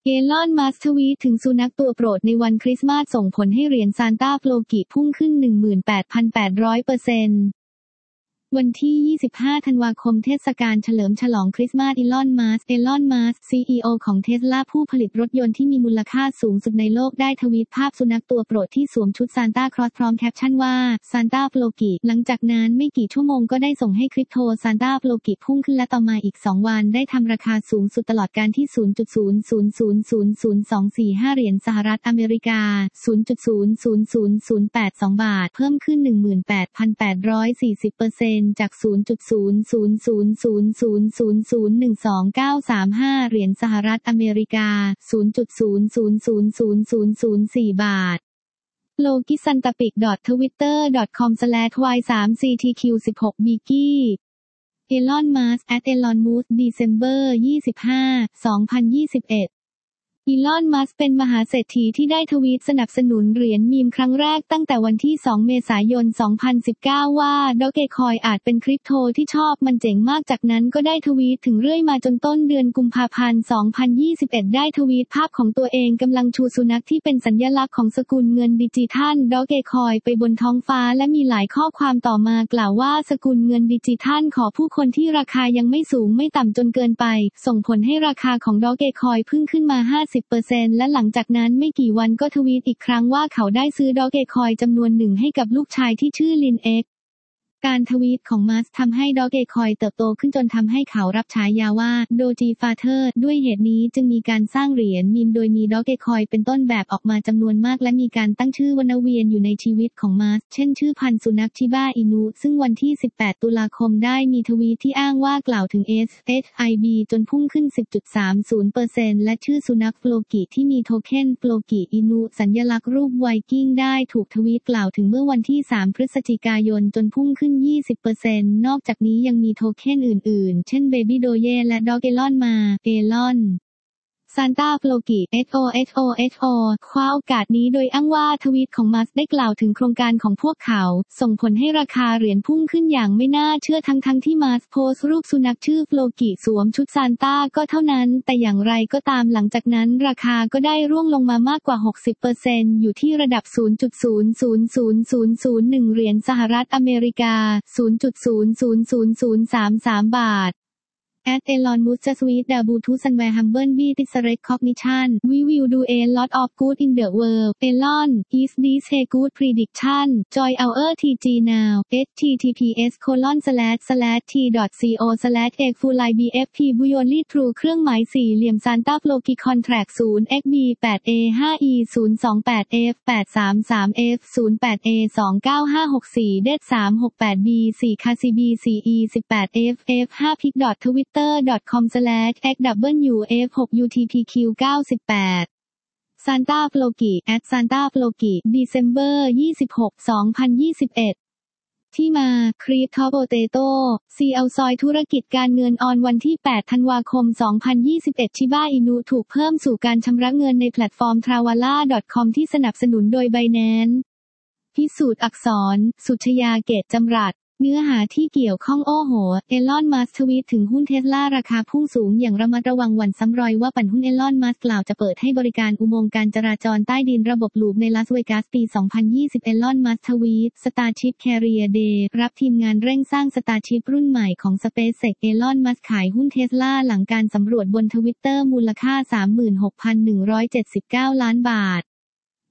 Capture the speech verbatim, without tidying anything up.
เอลอน มัสก์ทวีตถึงสุนัขตัวโปรดในวันคริสต์มาสส่งผลให้เหรียญซานต้าโฟลกิพุ่งขึ้น หนึ่งหมื่นแปดพันแปดร้อยเปอร์เซ็นต์วันที่ ยี่สิบห้า ธันวาคมเทศกาลเฉลิมฉลองคริสต์มาสอีลอน มัสก์เอลอน มัสก์ ซี อี โอ ของ Tesla ผู้ผลิตรถยนต์ที่มีมูลค่าสูงสุดในโลกได้ทวีตภาพสุนัขตัวโปรดที่สวมชุดซานต้าคลอสพร้อมแคปชั่นว่าซานต้าโฟลกิหลังจากนั้นไม่กี่ชั่วโมงก็ได้ส่งให้คริปโตซานต้าโฟลกิพุ่งขึ้นและต่อมาอีกสองวันได้ทำราคาสูงสุดตลอดการที่ ศูนย์จุดศูนย์ศูนย์ศูนย์ศูนย์ศูนย์สองสี่ห้า เหรียญสหรัฐอเมริกา ศูนย์จุดศูนย์ศูนย์ศูนย์ศูนย์แปดสอง บาทเพิ่มขึ้น หนึ่งหมื่นแปดพันแปดร้อยสี่สิบเปอร์เซ็นต์ จาก ศูนย์จุดศูนย์ศูนย์ศูนย์ศูนย์ศูนย์ศูนย์ศูนย์หนึ่งสองเก้าสามห้า เหรียญสหรัฐอเมริกา ศูนย์จุดศูนย์ศูนย์ศูนย์ศูนย์ศูนย์ศูนย์สี่ บาทโลกิซันตาปิก ทวิตเตอร์ ดอท คอม สแลช วาย ทรี ซี ที คิว สิบหก บิกกี้เอลอน มัสก์ แอท เอลอน มูส December ยี่สิบห้า สองพันยี่สิบเอ็ดอีลอน มัสก์เป็นมหาเศรษฐีที่ได้ทวีตสนับสนุนเหรียญมีมครั้งแรกตั้งแต่วันที่ สอง เมษายน สองพันสิบเก้า ว่าดอเกคอยอาจเป็นคริปโตที่ชอบมันเจ๋งมากจากนั้นก็ได้ทวีตถึงเรื่อยมาจนต้นเดือนกุมภาพันธ์ สองพันยี่สิบเอ็ด ได้ทวีตภาพของตัวเองกำลังชูสุนัขที่เป็นสัญลักษณ์ของสกุลเงินดิจิทัลดอเกคอยไปบนท้องฟ้าและมีหลายข้อความต่อมากล่าวว่าสกุลเงินดิจิทัลขอผู้คนที่ราคายังไม่สูงไม่ต่ำจนเกินไปส่งผลให้ราคาของดอเกคอยพุ่งขึ้นมา ห้าสิบเปอร์เซ็นต์ และหลังจากนั้นไม่กี่วันก็ทวีตอีกครั้งว่าเขาได้ซื้อดอเกคอยจำนวนหนึ่งให้กับลูกชายที่ชื่อลินเอ็กการทวีตของมัสก์ทำให้ดอเกคอยเติบโตขึ้นจนทำให้เขารับฉายาว่าโดจีฟาเธอร์ด้วยเหตุนี้จึงมีการสร้างเหรียญมีมโดยมีดอเกคอยเป็นต้นแบบออกมาจำนวนมากและมีการตั้งชื่อวนเวียนอยู่ในชีวิตของมัสก์เช่นชื่อพันธุ์สุนัขชิบ้าอินุซึ่งวันที่สิบแปดตุลาคมได้มีทวีตที่อ้างว่ากล่าวถึง เอส เอช ไอ บี จนพุ่งขึ้น สิบจุดสามศูนย์เปอร์เซ็นต์ และชื่อสุนัขโฟลกิที่มีโทเค็นโฟลกิอินุสัญลักษณ์รูปไวกิ้งได้ถูกทวีตกล่าวถึงเมื่อวันที่สามพฤศจิกายนจนพุ่งขึ้น ยี่สิบเปอร์เซ็นต์นอกจากนี้ยังมีโทเค็นอื่นๆเช่นเบบี้โดเย่และดอเกลอนมาเอลอนซานต้าโฟลกิ เอช โอ เอช โอ เอช โอ คว้าโอกาสนี้โดยอ้างว่าทวีตของมัสก์ได้กล่าวถึงโครงการของพวกเขาส่งผลให้ราคาเหรียญพุ่งขึ้นอย่างไม่น่าเชื่อทั้งๆ ท, ที่มัสก์โพสต์รูปสุนัขชื่อโฟลกิสวมชุดซานต้าก็เท่านั้นแต่อย่างไรก็ตามหลังจากนั้นราคาก็ได้ร่วงลงมามากกว่า หกสิบเปอร์เซ็นต์ อยู่ที่ระดับ ศูนย์จุดศูนย์ศูนย์ศูนย์ศูนย์ศูนย์หนึ่ง เหรียญสหรัฐอเมริกา ศูนย์จุดศูนย์ศูนย์ศูนย์ศูนย์สามสาม บาทAt Elon Musk just tweet the Bluetooth somewhere humble be this recognition we will do a lot of good in the world Elon is this a good prediction join our ที จี now https colon slash slash t dot co slash x full i bfp beyondly true เครื่องหมายสี่เหลี่ยม Santa Floki Contract ศูนย์ เอ็กซ์ บี แปด เอ ห้า อี ศูนย์ สอง แปด เอฟ แปด สาม สาม เอฟ ศูนย์ แปด เอ สอง เก้า ห้า หก สี่ det สาม หก แปด บี สี่ คา ซี บี สี่ อี สิบแปด เอฟ เอฟ ห้า พิก ทวิตเตอร์ ดอท คอม สแลช เอ็กซ์ ดับเบิลยู เอฟ หก ยู ที พี คิว เก้าสิบแปด Santa Floki at Santa Floki December ยี่สิบหก สองพันยี่สิบเอ็ดที่มาครีปท็อปโปเตโต้ ซี อี โอ ซอยธุรกิจการเงินออนวันที่ แปด ธันวาคม สองพันยี่สิบเอ็ด ชิบ้าอินุถูกเพิ่มสู่การชำระเงินในแพลตฟอร์ม ทราวัลลา ดอท คอม ที่สนับสนุนโดย Binance พิสูจน์อักษร สุชยาเกตจำรัดเนื้อหาที่เกี่ยวข้องโอ้โหเอลอน มัสก์ทวีตถึงหุ้นเทสลาราคาพุ่งสูงอย่างระมัดระวังหวั่นซ้ำรอยว่าปั่นหุ้นเอลอน มัสก์กล่าวจะเปิดให้บริการอุโมงค์การจราจรใต้ดินระบบลูปในลาสเวกัสปี สองพันยี่สิบ เอลอน มัสก์ทวีต Starship Carrier Day รับทีมงานเร่งสร้าง Starship รุ่นใหม่ของ SpaceX เอลอน มัสก์ขายหุ้นเทสลาหลังการสำรวจบนทวิตเตอร์มูลค่า สามหมื่นหกพันหนึ่งร้อยเจ็ดสิบเก้า ล้านบาท